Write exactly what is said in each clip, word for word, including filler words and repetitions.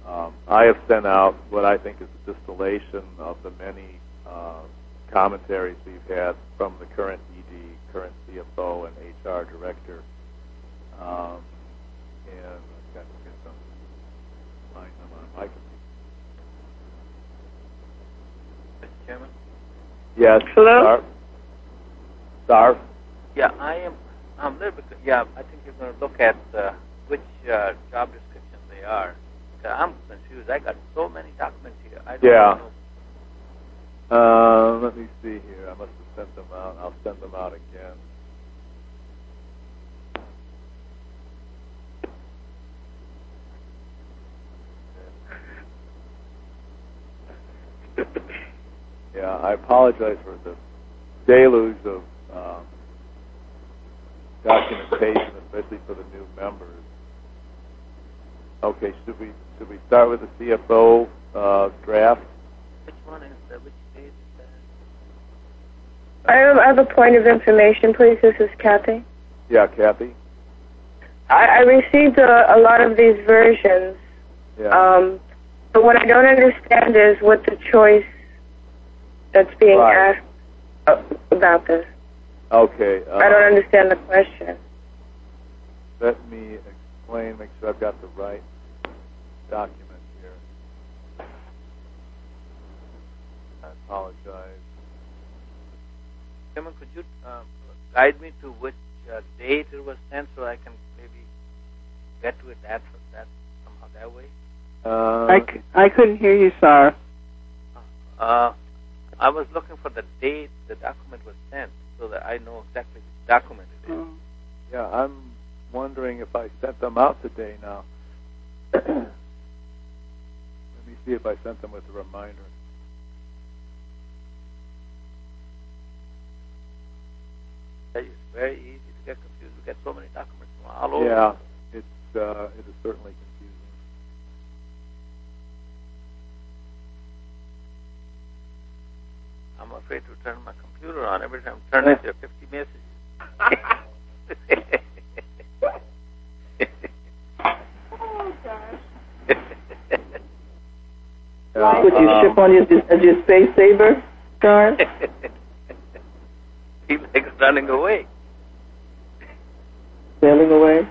Um, I have sent out what I think is a distillation of the many uh, commentaries we've had from the current E D, current C F O, and H R director. Um, and I've got to get some, find them on my computer. Mister Chairman? Yes. Hello? Sarv? Yeah, I am. I'm a little bit. Yeah, I think you're going to look at uh, which uh, job descriptions they are. I'm confused. I got so many documents here. I don't Yeah. know. Uh, let me see here. I must have sent them out. I'll send them out again. Yeah, I apologize for the deluge of um, documentation, especially for the new members. Okay, should we should we start with the C F O uh, draft? Which one is that? Which page is I have, I have a point of information, please. This is Kathy. Yeah, Kathy. I, I received a, a lot of these versions, Yeah. um, but what I don't understand is what the choice that's being Right. asked uh, about this. Okay. Uh, I don't understand the question. Let me explain. Make sure I've got the right document here. I apologize. Chairman, could you uh, guide me to which uh, date it was sent so I can maybe get to it that that somehow that way? Uh, I, c- I couldn't hear you, sir. Uh, I was looking for the date the document was sent so that I know exactly which document it is. Oh. Yeah, I'm wondering if I sent them out today now. Let me see if I sent them with a reminder. It's very easy to get confused. We get so many documents from all over. Yeah, it's uh, it is certainly confusing. I'm afraid to turn my computer on. Every time I turn it, there are fifty messages. Oh, gosh. Yeah, Would you um, ship on your, as your space saver, sir? He likes running away. Sailing away?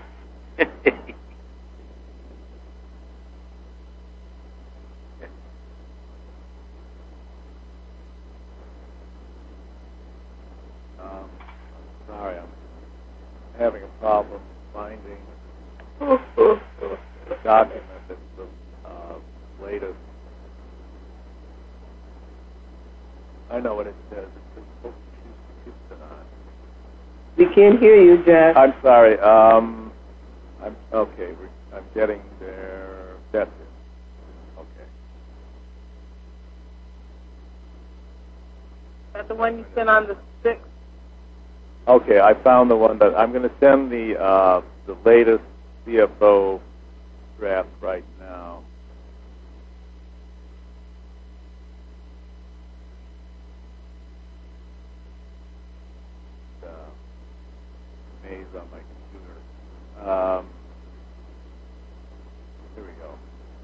Um, sorry, I'm having a problem finding the document that's the uh, latest. I know what it says. It's supposed to choose Houston on. We can't hear you, Jack. I'm sorry. Um, I'm okay. We're, I'm getting there. That's it. Okay. That's the one you sent on the sixth? Okay, I found the one that I'm going to send the uh, the latest C F O draft right now. Uh, maze on my computer. Um, here we go.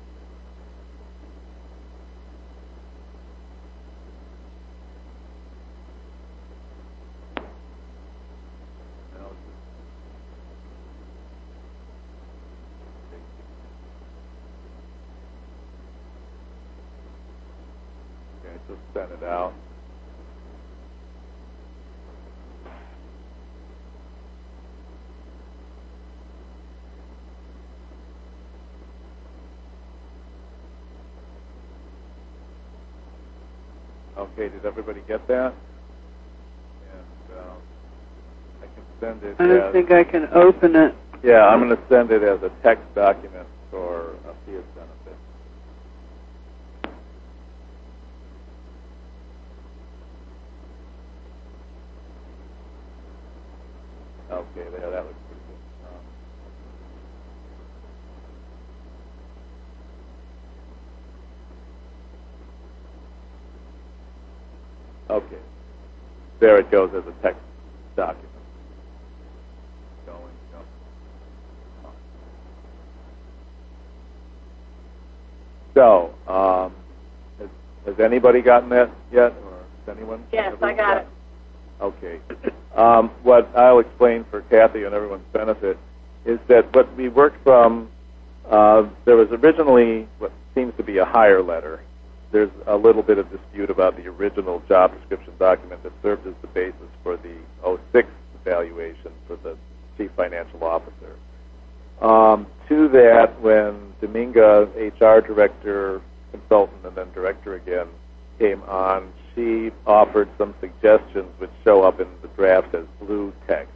Now it's okay, I just sent it out. Okay, did everybody get that? And um, I can send it I don't as... think I can open it. Yeah, I'm going to send it as a text document for a P S benefit. Okay, there, that looks pretty good. Um, okay. There it goes as a text document. Going, going. So, um, has, has anybody gotten that yet, or has anyone? Yes, I got it. Okay. Um, what I'll explain for Kathy and everyone's benefit is that what we worked from, uh, there was originally what seems to be a hire letter. There's a little bit of dispute about the original job description document that served as the basis for the oh six evaluation for the chief financial officer. Um, to that, when Dominga, H R director, consultant, and then director again, came on, she offered some suggestions which show up in the draft as blue text.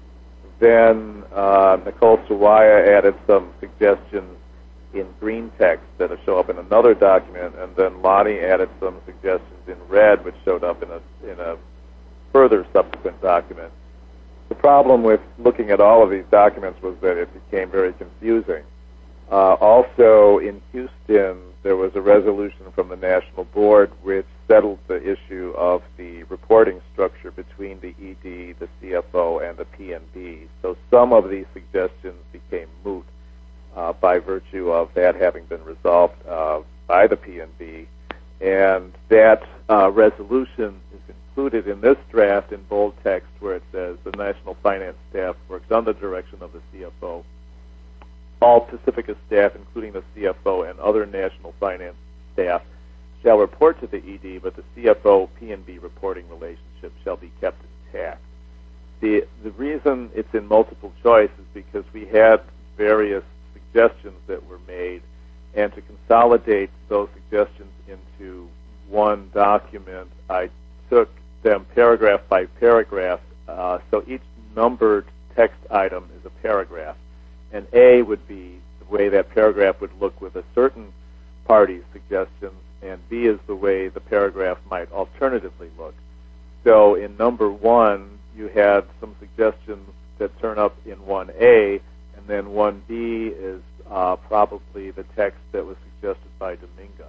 Then uh, Nicole Sawaya added some suggestions in green text that show up in another document, and then Lonnie added some suggestions in red which showed up in a in a further subsequent document. The problem with looking at all of these documents was that it became very confusing. Uh, also, in Houston, there was a resolution from the National Board which settled the issue of the reporting structure between the E D, the C F O, and the P N B. So some of these suggestions became moot uh, by virtue of that having been resolved uh, by the P N B. And that uh, resolution is included in this draft in bold text where it says the National Finance Staff works under the direction of the C F O. All Pacifica staff, including the C F O and other national finance staff, shall report to the E D, but the C F O P N B reporting relationship shall be kept intact. The the reason it's in multiple choice is because we had various suggestions that were made, and to consolidate those suggestions into one document, I took them paragraph by paragraph, uh, so each numbered text item is a paragraph. And A would be the way that paragraph would look with a certain party's suggestions, and B is the way the paragraph might alternatively look. So in number one, you had some suggestions that turn up in one A, and then one B is uh, probably the text that was suggested by Dominga.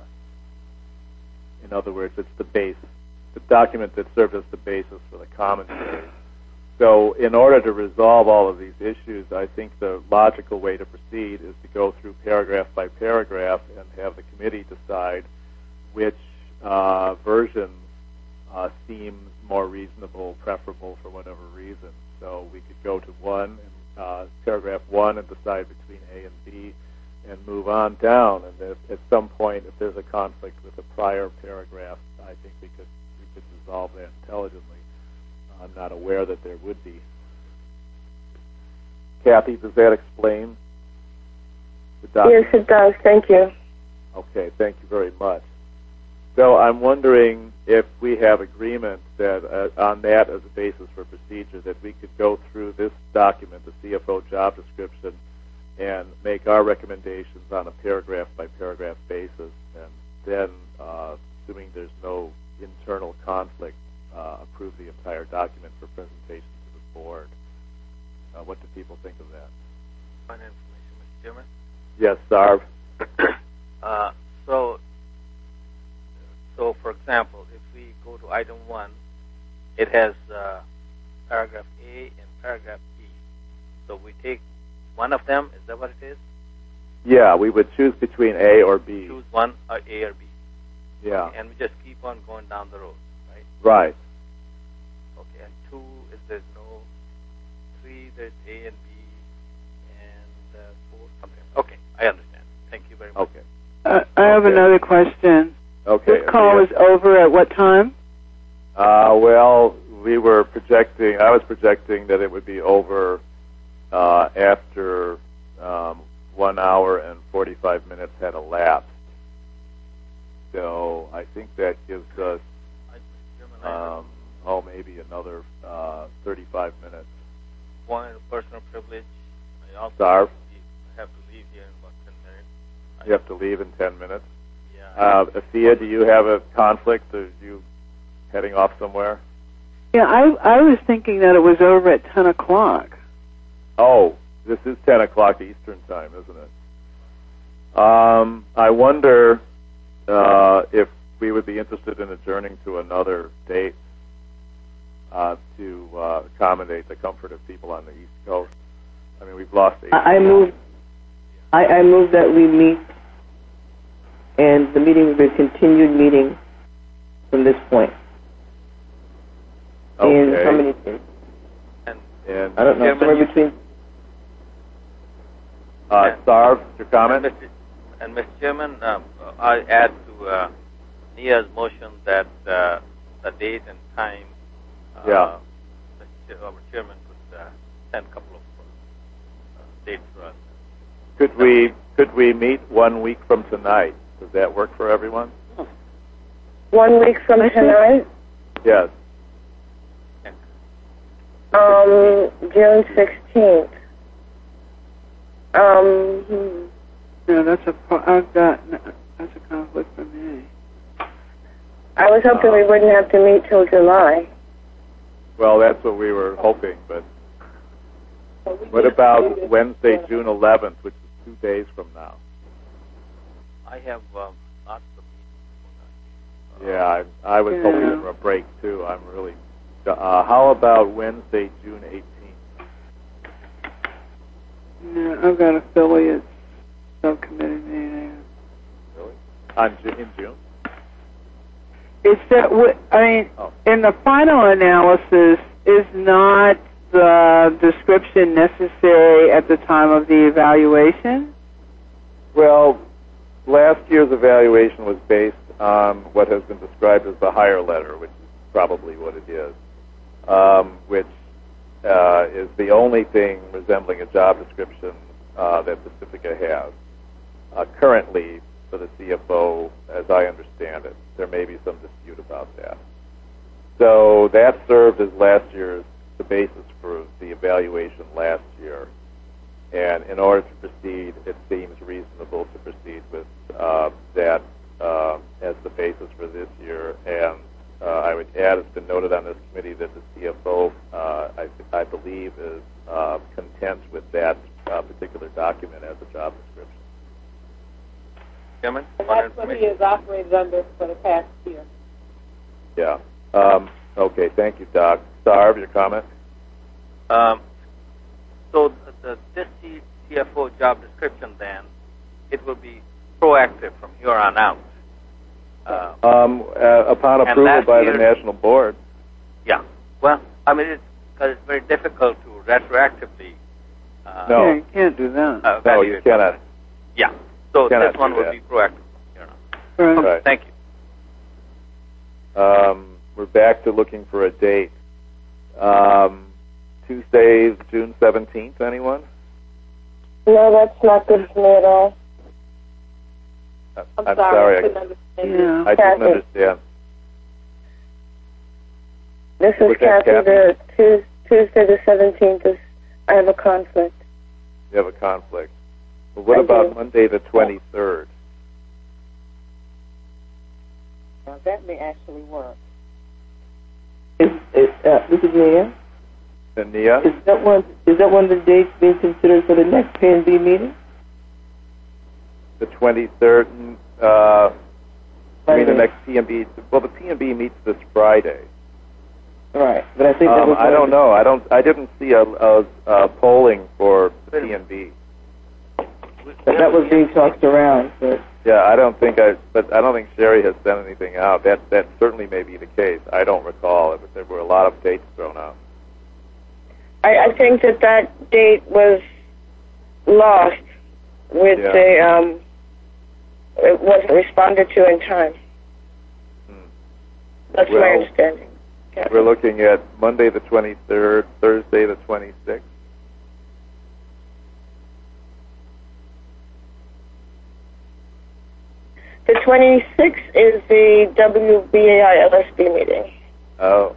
In other words, it's the base, the document that served as the basis for the commentary. So in order to resolve all of these issues, I think the logical way to proceed is to go through paragraph by paragraph and have the committee decide which uh, version uh, seems more reasonable, preferable for whatever reason. So we could go to one, and, uh, paragraph one, and decide between A and B, and move on down. And if, at some point, if there's a conflict with a prior paragraph, I think we could we could resolve that intelligently. I'm not aware that there would be. Kathy, does that explain the document? Yes, it does. Thank you. Okay, thank you very much. So I'm wondering if we have agreement that uh, on that as a basis for procedure, that we could go through this document, the C F O job description, and make our recommendations on a paragraph-by-paragraph basis, and then, uh, assuming there's no internal conflict, uh, approve the entire document for presentation to the board. Uh, what do people think of that? Fine information, Mister Chairman. Yes, Sarv. uh, so, so for example, if we go to item one, it has uh, paragraph A and paragraph B. So we take one of them. Is that what it is? Yeah, we would choose between A or B. Choose one, or A or B. Yeah. Okay, and we just keep on going down the road, right? Right. Okay, and two is there's no, three there's A and B, and uh, four something. Okay, I understand. Thank you very much. Okay. Uh, I have Okay. another question. Okay. This call is over at what time? Uh, well, we were projecting, I was projecting that it would be over uh, after um, one hour and forty-five minutes had elapsed. So I think that gives us, I, Chairman, I um, oh, maybe another uh, thirty-five minutes. one personal privilege. I also Sarv? I have to leave here in about ten minutes. I You have to leave in ten minutes. Yeah. Uh, Afia, do you have a conflict? Are you heading off somewhere? Yeah, I I was thinking that it was over at ten o'clock. Oh, this is ten o'clock Eastern time, isn't it? Um, I wonder uh, if we would be interested in adjourning to another date uh, to uh, accommodate the comfort of people on the East Coast. I mean, we've lost eight. I, I move I, I move that we meet and the meeting will be a continued meeting from this point. Okay. In how many days? And, And I don't know, Chairman, somewhere you- between... uh, Sarv, your comment? And Mister And Mister Chairman, um, I add to uh, Nia's motion that uh, the date and time. Uh, Yeah. the chair- our chairman could uh, send a couple of uh, dates for us. Could we could we meet one week from tonight? Does that work for everyone? One week from tonight, Yes. um, June sixteenth. Um, hmm. No, that's a, pro- I've got, that's a conflict for me. I was hoping we wouldn't have to meet till July. Well, that's what we were hoping, but what about Wednesday, June eleventh, which is two days from now? I have um, lots of meetings. Yeah, I, I was Yeah. hoping for a break too. I'm really. Uh, how about Wednesday, June eighteenth? No, I've got affiliate subcommittee meeting. Really? On Ju- in June? It's that, w- I mean, Oh. in the final analysis, is not the description necessary at the time of the evaluation? Well, last year's evaluation was based on what has been described as the higher letter, which is probably what it is, um, which uh, is the only thing resembling a job description uh, that Pacifica has. Uh, currently, for the C F O, as I understand it, there may be some dispute about that. So that served as last year's, the basis for the evaluation last year. And in order to proceed, it seems reasonable to proceed with uh, that uh, as the basis for this year. And uh, I would add, it's been noted on this committee that the C F O, uh, I, I believe, is uh, content with that uh, particular document as a job description. Chairman, And on that's what he information. has operated under for the past year. Yeah. Um, okay, thank you, Doc. Sarv, your comment? Um, so the, the, this C- CFO job description, then, it will be proactive from here on out. Uh, Um, uh, upon And approval last by the year- National Board. yeah. Well, I mean, it's, cause it's very difficult to retroactively uh, No. Yeah, you can't do that. uh, No, you evaluate cannot. something. Yeah. So Cannot this one do will that. be proactive. You know. Right. Right. Thank you. Um, we're back to looking for a date. Um, Tuesday, June seventeenth, anyone? No, that's not good for me at all. Uh, I'm, I'm sorry, sorry, I I, couldn't understand you. Yeah. I didn't Kathy. understand. This is Was that Kathy. Kathy? The Tues- Tuesday the seventeenth is. I have a conflict. You have a conflict. Well, what I about do. Monday the twenty-third? Now, that may actually work. Is, is, uh, this is Nia. And Nia? Is that one? Is that one of the dates being considered for the next P and B meeting? The twenty-third, uh, I mean the Friday. next P and B, well, the P and B meets this Friday. Right, but I think that Um, was. I one don't of the- know. I don't. I didn't see a, a, a polling for the P and B. That, that was being tossed around, but Yeah, I don't think I. But I don't think Sherry has sent anything out. That that certainly may be the case. I don't recall. There were a lot of dates thrown out. I, I think that that date was lost with Yeah. the. Um, it wasn't responded to in time. Hmm. That's my Well, understanding. Yeah. We're looking at Monday the twenty-third, Thursday the twenty-sixth. The twenty-sixth is the W B A I L S B meeting. Oh.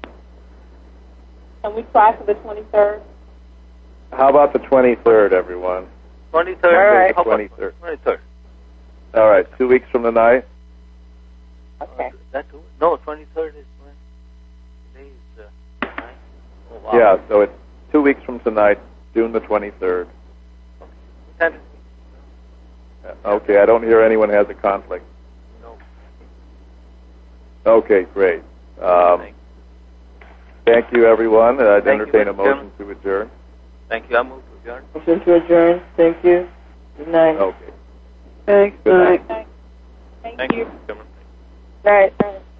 Can we try for the twenty-third? How about the twenty-third, everyone? twenty-third. All right. How about twenty-third. twenty-third. All right, two weeks from tonight. Okay. That too? No, twenty-third is when? Today is uh, nine. Oh, wow. Yeah, so it's two weeks from tonight, June the twenty-third. Ten- Okay, I don't hear anyone has a conflict. No. Okay, great. Um, Thank, thank you, everyone. I'd Thank you, entertain a Mister motion to adjourn. thank you. I move to adjourn. motion to adjourn. Thank you. Good night. Okay. Thanks, Good night. night. Thank, Thank you. you. Chairman. Right.